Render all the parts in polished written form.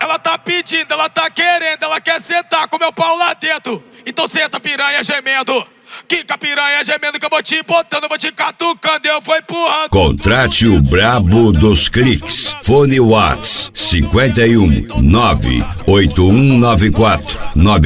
Ela tá pedindo, ela tá querendo, ela quer sentar com meu pau lá dentro. Então senta piranha gemendo. Quica piranha gemendo que eu vou te botando, vou te catucando e eu vou empurrando. Contrate o brabo dos cliques. Fone Whats 51 98194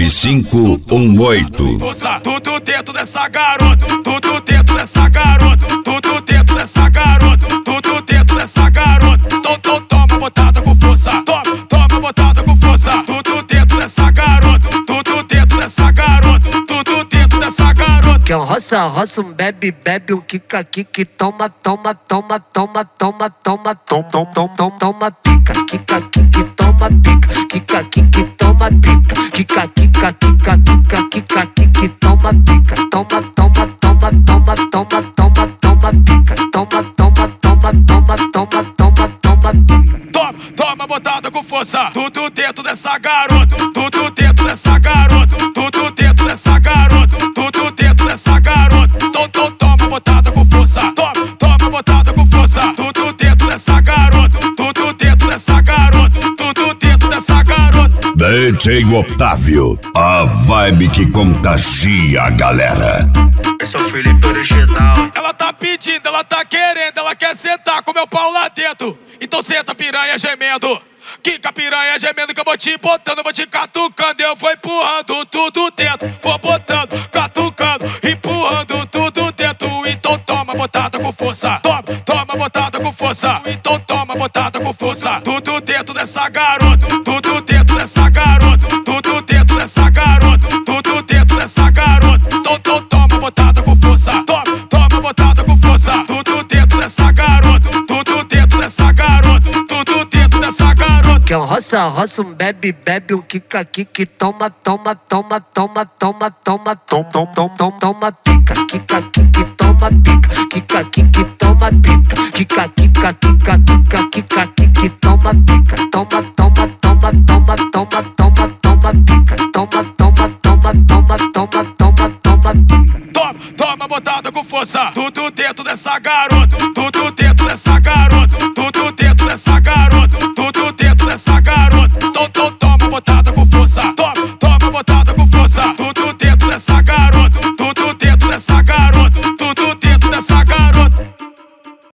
9518. Força, tudo dentro dessa garota, tudo dentro dessa garota, tudo dentro dessa garota, tudo dentro dessa garota. Toma botada com força, toma botada com força, tudo dentro dessa garota, tudo dentro dessa garota, tudo dentro dessa garota. Que um roça, um bebe, um quica, toma, pica, quica, toma pica, quica, toma pica, quica, toma pica, toma pica, toma botada com força, tudo dentro dessa garota, tudo dentro dessa garota, tudo dentro dessa garota, tudo dentro dessa garota. Toma botada com força, toma botada com força, tudo dentro dessa garota, tudo dentro dessa garota, tudo dentro dessa garota. DJ Otávio, a vibe que contagia a galera. Esse é o Felipe original. Ela tá pedindo, ela tá querendo, ela quer sentar com meu pau lá dentro. Então senta piranha gemendo. Quica piranha gemendo que eu vou te botando, vou te catucando e eu vou empurrando tudo dentro. Vou botando, catucando, empurrando tudo dentro. Então toma botada com força, toma botada com força. Então toma botada com força, tudo dentro dessa garota, tudo dentro dessa garota, tudo dentro dessa garota, tudo dentro dessa garota. Então toma botada com força, toma botada com força, tudo dentro dessa garota, tudo dentro dessa garota, tudo dentro dessa garota. Que um roça, um bebe, um quica, toma, pica, quica, toma pica, quica, toma pica, quica, toma pica, toma pica, toma botada com força, tudo dentro dessa garota, tudo dentro dessa garota, tudo dentro dessa garota, tudo dentro dessa garota.